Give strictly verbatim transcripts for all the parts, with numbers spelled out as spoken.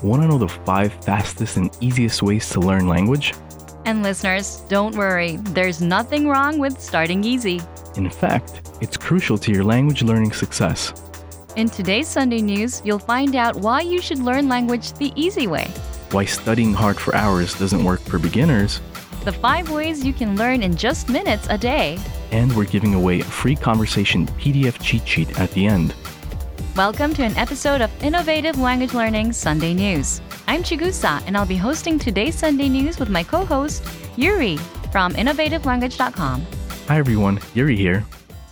Want to know the five fastest and easiest ways to learn language? And listeners, don't worry, there's nothing wrong with starting easy. In fact, it's crucial to your language learning success. In today's Sunday News, you'll find out why you should learn language the easy way, Why studying hard for hours doesn't work for beginners, the five ways you can learn in just minutes a day. and we're giving away a free conversation P D F cheat sheet at the end. Welcome to an episode of Innovative Language Learning Sunday News. I'm Chigusa, and I'll be hosting today's Sunday News with my co-host, Yuri, from innovative language dot com. Hi everyone, Yuri here.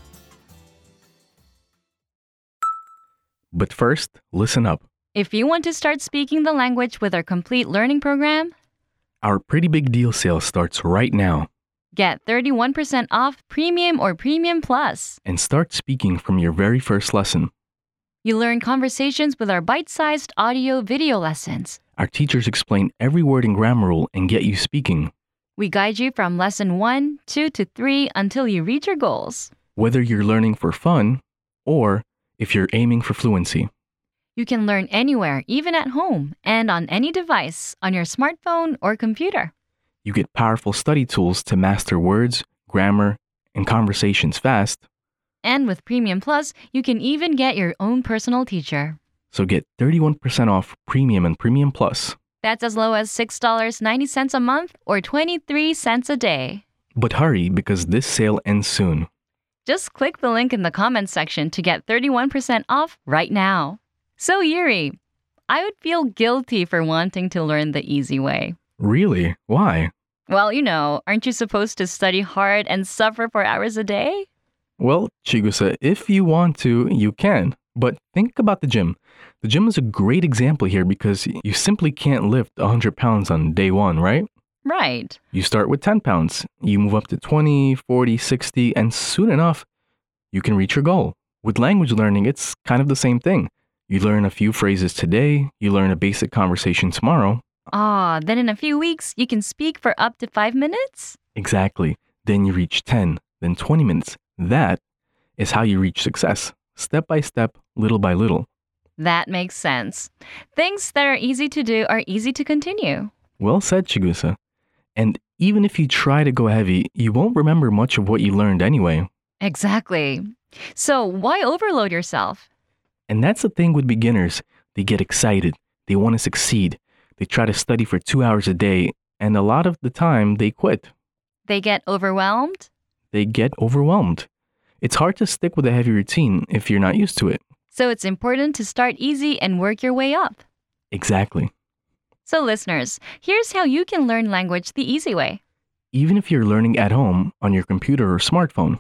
But first, listen up. If you want to start speaking the language with our complete learning program, Our Pretty Big Deal sale starts right now. get thirty-one percent off Premium or Premium Plus. And start speaking from your very first lesson. You learn conversations with our bite-sized audio video lessons. Our teachers explain every word and grammar rule and get you speaking. We guide you from lesson one, two to three until you reach your goals. Whether you're learning for fun or if you're aiming for fluency. You can learn anywhere, even at home, and on any device, on your smartphone or computer. You get powerful study tools to master words, grammar, and conversations fast. And with Premium Plus, you can even get your own personal teacher. So get thirty-one percent off Premium and Premium Plus. That's as low as six dollars and ninety cents a month or twenty-three cents a day. But hurry because this sale ends soon. Just click the link in the comments section to get thirty-one percent off right now. So Yuri, I would feel guilty for wanting to learn the easy way. Really? Why? Well, you know, aren't you supposed to study hard and suffer for hours a day? Well, Chigusa, if you want to, you can. But think about the gym. The gym is a great example here because you simply can't lift one hundred pounds on day one, right? Right. You start with ten pounds, you move up to twenty, forty, sixty, and soon enough, you can reach your goal. With language learning, it's kind of the same thing. You learn a few phrases today, you learn a basic conversation tomorrow. Ah, then in a few weeks, you can speak for up to five minutes? Exactly. Then you reach ten, then twenty minutes. That is how you reach success, step by step, little by little. That makes sense. Things that are easy to do are easy to continue. Well said, Chigusa. And even if you try to go heavy, you won't remember much of what you learned anyway. Exactly. So why overload yourself? And that's the thing with beginners. They get excited. They want to succeed. They try to study for two hours a day, and a lot of the time they quit. They get overwhelmed? They get overwhelmed. It's hard to stick with a heavy routine if you're not used to it. So it's important to start easy and work your way up. Exactly. So listeners, here's how you can learn language the easy way. Even if you're learning at home on your computer or smartphone.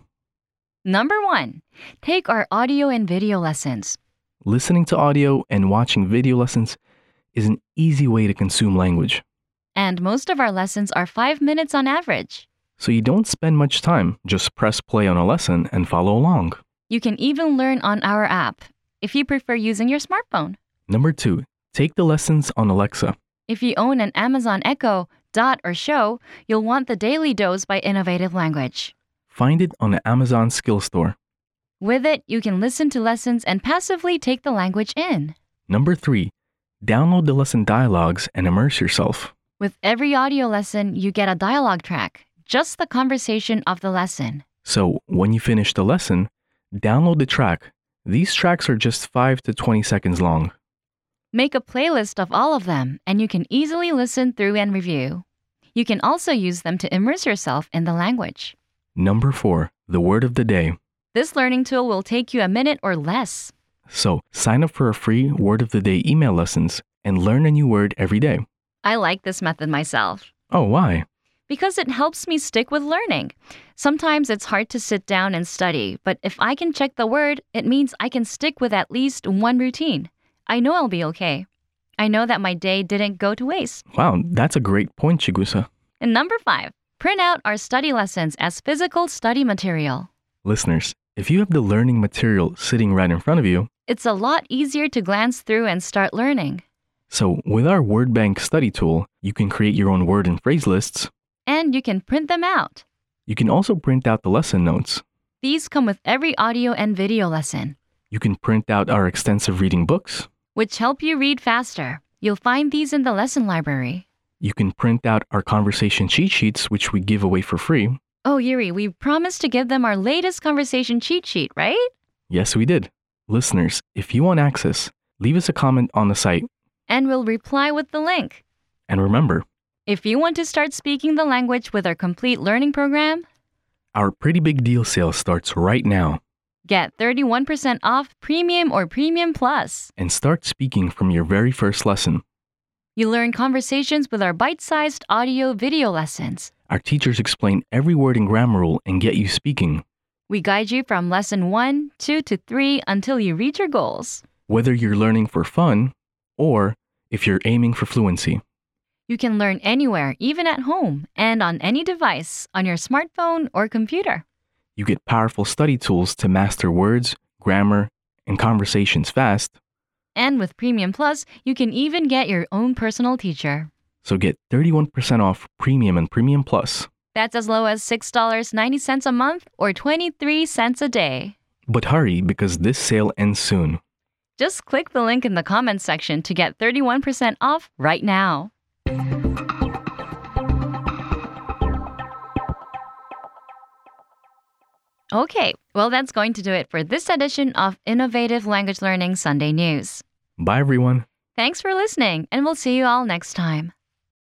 Number one, take our audio and video lessons. Listening to audio and watching video lessons is an easy way to consume language. And most of our lessons are five minutes on average. So you don't spend much time, just press play on a lesson and follow along. You can even learn on our app if you prefer using your smartphone. Number two, take the lessons on Alexa. If you own an Amazon Echo, Dot, or Show, you'll want the Daily Dose by Innovative Language. Find it on the Amazon Skill Store. With it, you can listen to lessons and passively take the language in. Number three, download the lesson dialogues and immerse yourself. With every audio lesson, you get a dialogue track, just the conversation of the lesson. So when you finish the lesson, download the track. These tracks are just five to twenty seconds long. Make a playlist of all of them, and you can easily listen through and review. You can also use them to immerse yourself in the language. Number four, the word of the day. This learning tool will take you a minute or less. So sign up for a free word of the day email lessons and learn a new word every day. I like this method myself. Oh, why? Because it helps me stick with learning. Sometimes it's hard to sit down and study, but if I can check the word, it means I can stick with at least one routine. I know I'll be okay. I know that my day didn't go to waste. Wow, that's a great point, Chigusa. And number five, print out our study lessons as physical study material. Listeners, if you have the learning material sitting right in front of you, It's a lot easier to glance through and start learning. so with our word bank study tool, you can create your own word and phrase lists. And you can print them out. You can also print out the lesson notes. These come with every audio and video lesson, You can print out our extensive reading books. which help you read faster. You'll find these in the lesson library. You can print out our conversation cheat sheets, which we give away for free. Oh, Yuri, we promised to give them our latest conversation cheat sheet, right? Yes, we did. Listeners, if you want access, leave us a comment on the site. And we'll reply with the link. And remember, if you want to start speaking the language with our complete learning program, our Pretty Big Deal sale starts right now. Get thirty-one percent off Premium or Premium Plus. And start speaking from your very first lesson. You learn conversations with our bite-sized audio video lessons. Our teachers explain every word and grammar rule and get you speaking. We guide you from lesson one, two, to three until you reach your goals. Whether you're learning for fun or if you're aiming for fluency. You can learn anywhere, even at home, and on any device, on your smartphone or computer. You get powerful study tools to master words, grammar, and conversations fast. And with Premium Plus, you can even get your own personal teacher. So get thirty-one percent off Premium and Premium Plus. That's as low as six dollars and ninety cents a month or twenty-three cents a day. But hurry, because this sale ends soon. Just click the link in the comments section to get thirty-one percent off right now. Okay, well, that's going to do it for this edition of Innovative Language Learning Sunday News. Bye, everyone. Thanks for listening, and we'll see you all next time.